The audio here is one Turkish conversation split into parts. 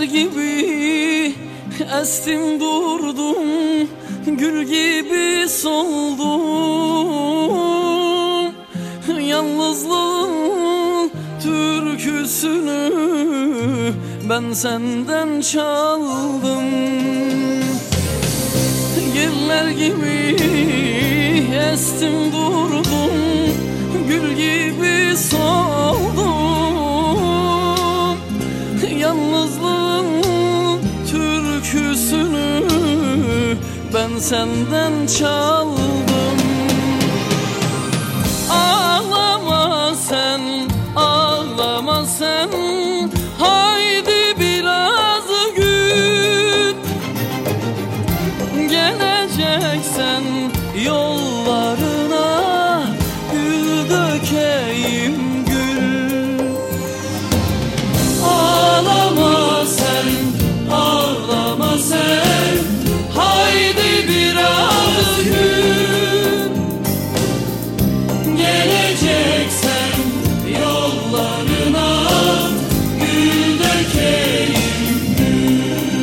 gibi estim durdum, gül gibi soldum. Yalnızlığın türküsünü ben senden çaldım. Yerler gibi estim durdum, gül gibi soldum. Yalnızlığın türküsünü ben senden çaldım. Ağlama sen, ağlama sen, haydi biraz gül. Geleceksen yollarına gül dökeyim gül. Ağlama sen, ağlama sen, haydi biraz gül. Geleceksen yollarına gül dökeyim gül.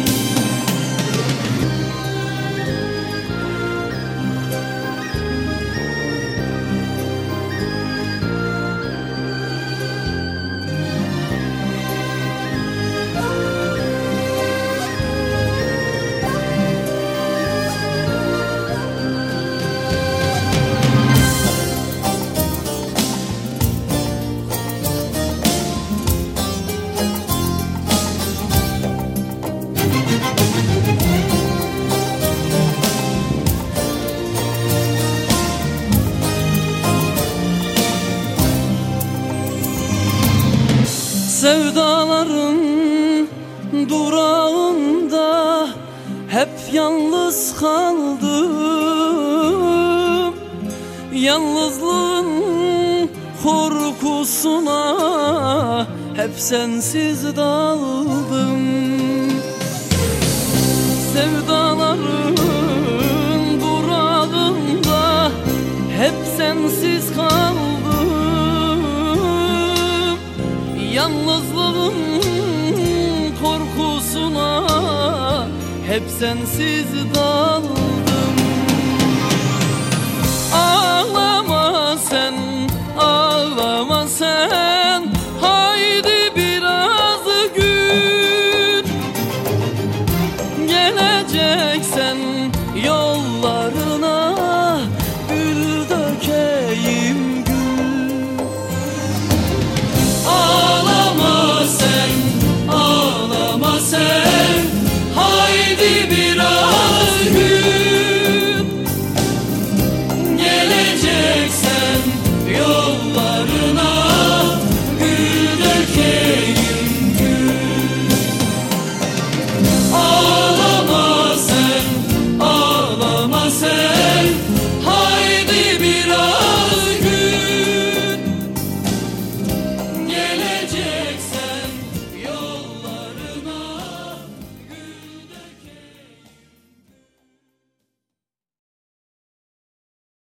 Sevdaların durağında hep yalnız kaldım. Yalnızlığın korkusuna hep sensiz daldım. Sevdaların durağında hep sensiz kaldım. Yalnızlığın korkusuna hep sensiz daldım. Ağla